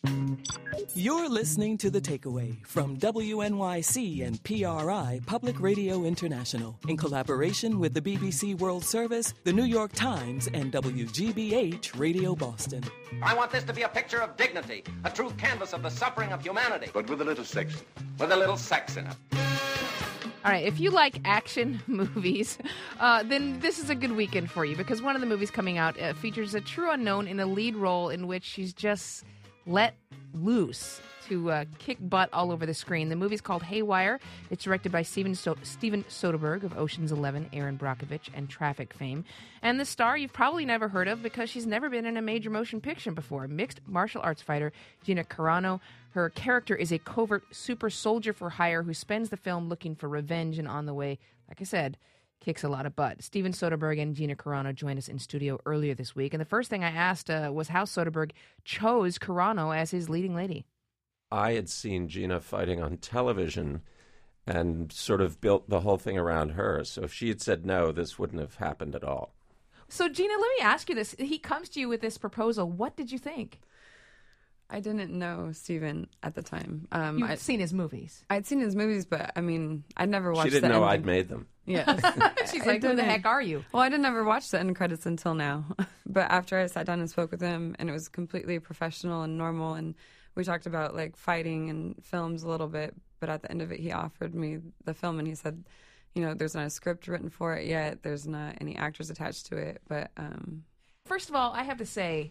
You're listening to The Takeaway from WNYC and PRI Public Radio International in collaboration with the BBC World Service, the New York Times, and WGBH Radio Boston. I want this to be a picture of dignity, a true canvas of the suffering of humanity. But with a little sex. With a little sex in it. All right, if you like action movies, then this is a good weekend for you, because one of the movies coming out features a true unknown in a lead role in which she's just let loose to kick butt all over the screen. The movie's called Haywire. It's directed by Steven Soderbergh of Ocean's 11, Aaron Brockovich, and Traffic fame. And the star you've probably never heard of because she's never been in a major motion picture before. Mixed martial arts fighter Gina Carano. Her character is a covert super soldier for hire who spends the film looking for revenge, and on the way, like I said, kicks a lot of butt. Steven Soderbergh and Gina Carano joined us in studio earlier this week, and the first thing I asked was how Soderbergh chose Carano as his leading lady. I had seen Gina fighting on television and sort of built the whole thing around her. So if she had said no, this wouldn't have happened at all. So, Gina, let me ask you this. He comes to you with this proposal. What did you think? I didn't know Steven at the time. You'd seen his movies. I'd seen his movies, but I mean, I'd never watched. She didn't the know ending. I'd made them. Yeah, She's like, "Who the heck are you?" Well, I didn't ever watch the end credits until now. But after I sat down and spoke with him, and it was completely professional and normal, and we talked about like fighting and films a little bit. But at the end of it, he offered me the film, and he said, "You know, there's not a script written for it yet. There's not any actors attached to it." But first of all, I have to say,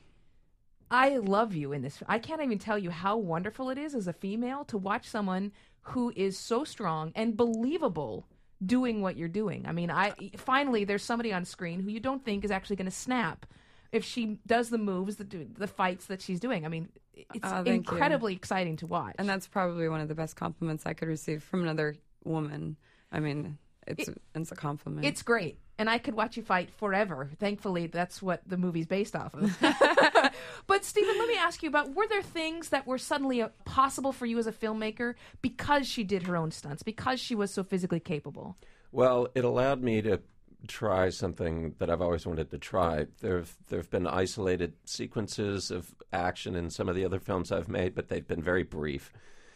I love you in this. I can't even tell you how wonderful it is as a female to watch someone who is so strong and believable doing what you're doing. I mean, finally there's somebody on screen who you don't think is actually going to snap if she does the moves, the fights that she's doing. I mean, it's incredibly exciting to watch. And that's probably one of the best compliments I could receive from another woman. I mean, it's a compliment. It's great. And I could watch you fight forever. Thankfully, that's what the movie's based off of. But, Steven, let me ask you about, were there things that were suddenly possible for you as a filmmaker because she did her own stunts, because she was so physically capable? Well, it allowed me to try something that I've always wanted to try. There have been isolated sequences of action in some of the other films I've made, but they've been very brief.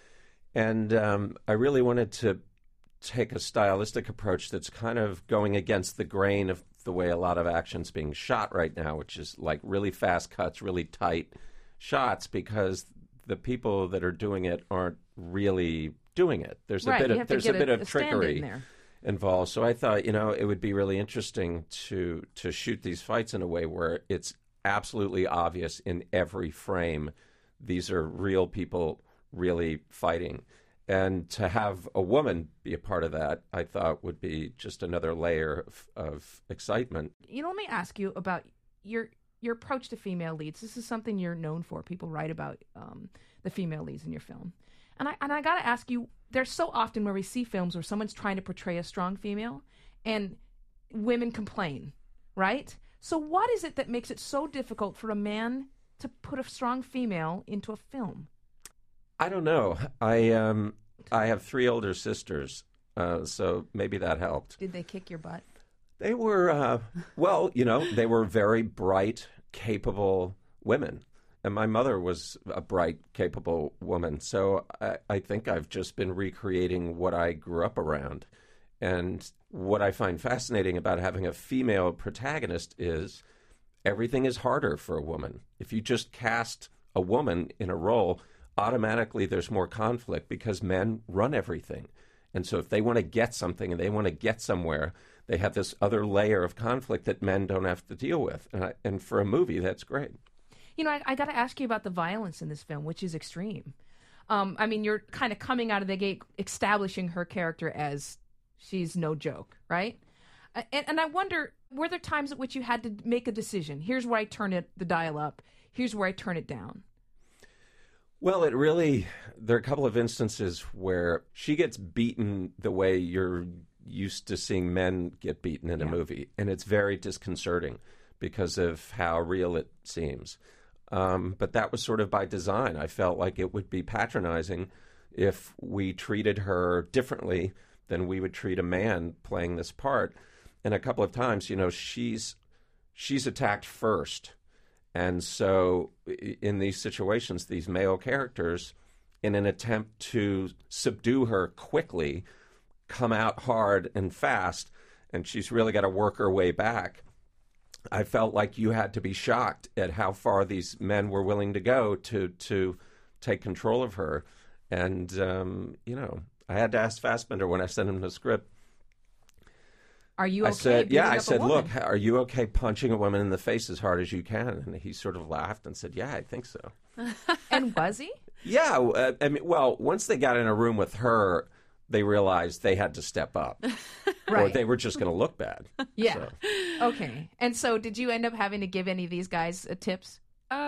And I really wanted to take a stylistic approach that's kind of going against the grain of the way a lot of action's being shot right now, which is like really fast cuts, really tight shots, because the people that are doing it aren't really doing it. There's a bit of trickery involved. So I thought, it would be really interesting to shoot these fights in a way where it's absolutely obvious in every frame these are real people really fighting. And to have a woman be a part of that, I thought would be just another layer of excitement. Let me ask you about your approach to female leads. This is something you're known for. People write about the female leads in your film. And I got to ask you, there's so often where we see films where someone's trying to portray a strong female and women complain, right? So what is it that makes it so difficult for a man to put a strong female into a film? I don't know. I have 3 older sisters, so maybe that helped. Did they kick your butt? They were, they were very bright, capable women. And my mother was a bright, capable woman. So I think I've just been recreating what I grew up around. And what I find fascinating about having a female protagonist is everything is harder for a woman. If you just cast a woman in a role, automatically there's more conflict because men run everything. And so if they want to get something and they want to get somewhere, they have this other layer of conflict that men don't have to deal with. And for a movie, that's great. I got to ask you about the violence in this film, which is extreme. You're kind of coming out of the gate establishing her character as she's no joke, right? And I wonder, were there times at which you had to make a decision? Here's where I turn the dial up. Here's where I turn it down. Well, there are a couple of instances where she gets beaten the way you're used to seeing men get beaten in a movie. And it's very disconcerting because of how real it seems. But that was sort of by design. I felt like it would be patronizing if we treated her differently than we would treat a man playing this part. And a couple of times, she's attacked first. And so in these situations, these male characters, in an attempt to subdue her quickly, come out hard and fast, and she's really got to work her way back. I felt like you had to be shocked at how far these men were willing to go to take control of her. And, I had to ask Fassbender when I sent him the script. Are you okay? I said, look, are you okay punching a woman in the face as hard as you can? And he sort of laughed and said, yeah, I think so. And was he? Yeah. Once they got in a room with her, they realized they had to step up. Right. Or they were just going to look bad. Yeah. So. Okay. And so did you end up having to give any of these guys tips?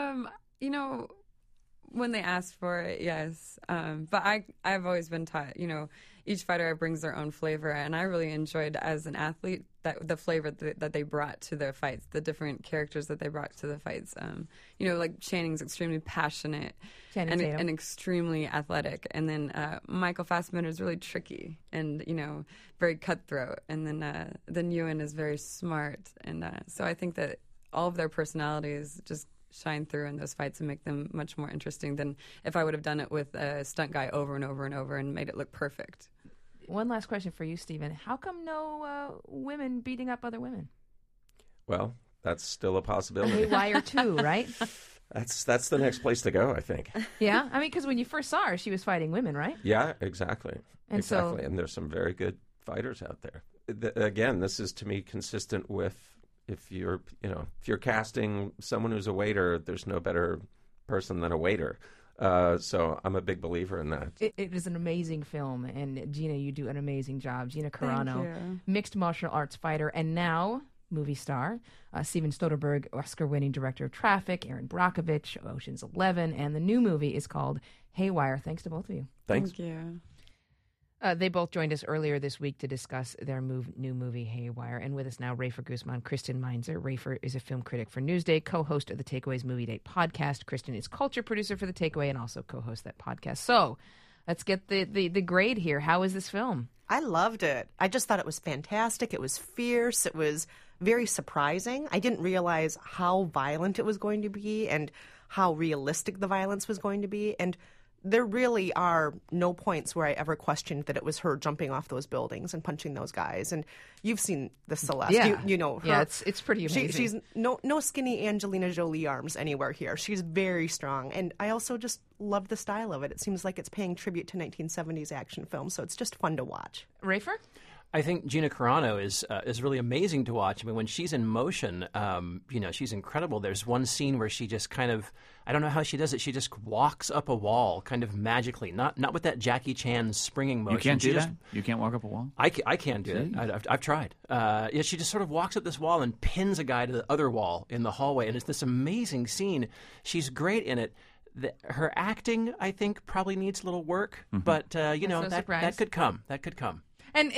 When they asked for it, yes. But I've always been taught, each fighter brings their own flavor, and I really enjoyed as an athlete that the flavor that they brought to their fights, the different characters that they brought to the fights. Like Channing's extremely passionate and extremely athletic, and then Michael Fassbender is really tricky and very cutthroat, and then Ewan is very smart, and so I think that all of their personalities just shine through in those fights and make them much more interesting than if I would have done it with a stunt guy over and over and over and made it look perfect. One last question for you, Stephen. How come no women beating up other women? Well, that's still a possibility. Haywire too, right? That's the next place to go, I think. Yeah? I mean, because when you first saw her, she was fighting women, right? Yeah, exactly. And exactly. And there's some very good fighters out there. Again, this is to me consistent with if you're casting someone who's a waiter, there's no better person than a waiter. So I'm a big believer in that. It is an amazing film, and Gina, you do an amazing job. Gina Carano, mixed martial arts fighter, and now movie star. Steven Soderbergh, Oscar-winning director of Traffic, Aaron Brockovich, Ocean's 11, and the new movie is called Haywire. Thanks to both of you. Thanks. Thank you. They both joined us earlier this week to discuss their new movie, Haywire. And with us now, Rafer Guzman, Kristen Meinzer. Rafer is a film critic for Newsday, co-host of the Takeaway's Movie Date podcast. Kristen is culture producer for The Takeaway and also co-hosts that podcast. So let's get the grade here. How is this film? I loved it. I just thought it was fantastic. It was fierce. It was very surprising. I didn't realize how violent it was going to be and how realistic the violence was going to be. And there really are no points where I ever questioned that it was her jumping off those buildings and punching those guys. And you've seen the Celeste. Yeah. You know her. Yeah, it's pretty amazing. She's no skinny Angelina Jolie arms anywhere here. She's very strong. And I also just love the style of it. It seems like it's paying tribute to 1970s action films, so it's just fun to watch. Rafer? I think Gina Carano is really amazing to watch. I mean, when she's in motion, she's incredible. There's one scene where she just kind of, I don't know how she does it. She just walks up a wall kind of magically, not with that Jackie Chan springing motion. You can't do that? You can't walk up a wall? I can't do it. I've tried. She just sort of walks up this wall and pins a guy to the other wall in the hallway, and it's this amazing scene. She's great in it. Her acting, I think, probably needs a little work, but that could come. That could come. And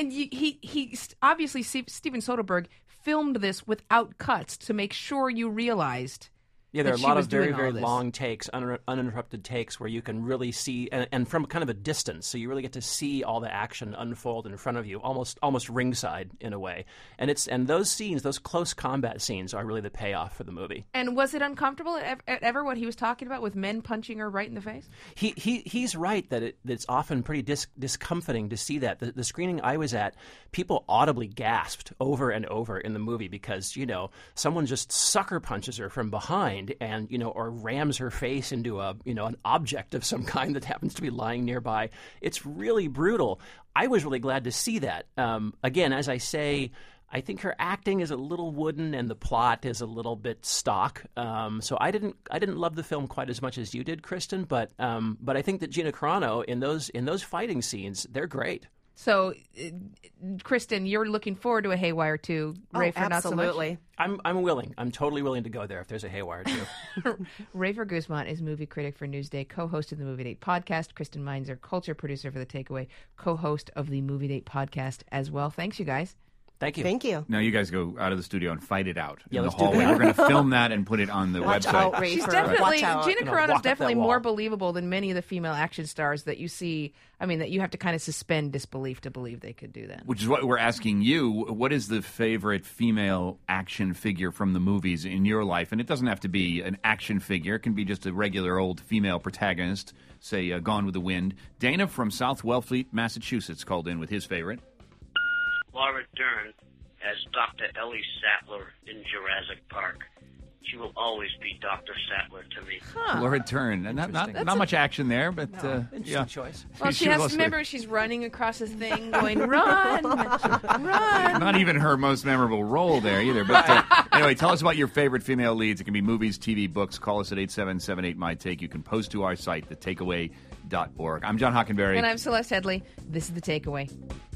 he obviously, Steven Soderbergh filmed this without cuts to make sure you realized. Yeah, there are a lot of very, very this. long takes, uninterrupted takes, where you can really see, and from kind of a distance, so you really get to see all the action unfold in front of you, almost ringside in a way. And those scenes, those close combat scenes, are really the payoff for the movie. And was it uncomfortable ever what he was talking about with men punching her right in the face? He's right that it's often pretty discomforting to see that. The screening I was at, people audibly gasped over and over in the movie because someone just sucker punches her from behind. And or rams her face into an object of some kind that happens to be lying nearby. It's really brutal. I was really glad to see that. Again, as I say, I think her acting is a little wooden and the plot is a little bit stock. So I didn't love the film quite as much as you did, Kristen. But I think that Gina Carano in those fighting scenes, they're great. So, Kristen, you're looking forward to a Haywire 2. Rafer, not so much? Absolutely. I'm willing. I'm totally willing to go there if there's a Haywire 2. Rafer Guzman is movie critic for Newsday, co-host of the Movie Date podcast. Kristen Meinzer, culture producer for The Takeaway, co-host of the Movie Date podcast as well. Thanks, you guys. Thank you. Thank you. Now you guys go out of the studio and fight it out Yeah, in the let's do hallway. that. We're going to film that and put it on the Watch website. out, Ray. She's for- definitely watch out. Gina Gonna Carano's walk up definitely that wall. more believable than many of the female action stars that you see. I mean, that you have to kind of suspend disbelief to believe they could do that. Which is what we're asking you. What is the favorite female action figure from the movies in your life? And it doesn't have to be an action figure. It can be just a regular old female protagonist, say Gone with the Wind. Dana from South Wellfleet, Massachusetts, called in with his favorite. Laura Dern as Dr. Ellie Sattler in Jurassic Park. She will always be Dr. Sattler to me. Laura Dern. And not much action there, but Interesting yeah. choice. Well, she has to remember she's running across this thing, going, run, run. Not even her most memorable role there either. But anyway, tell us about your favorite female leads. It can be movies, TV, books. Call us at 877-8-MY-TAKE. You can post to our site, thetakeaway.org. I'm John Hockenberry. And I'm Celeste Headley. This is The Takeaway.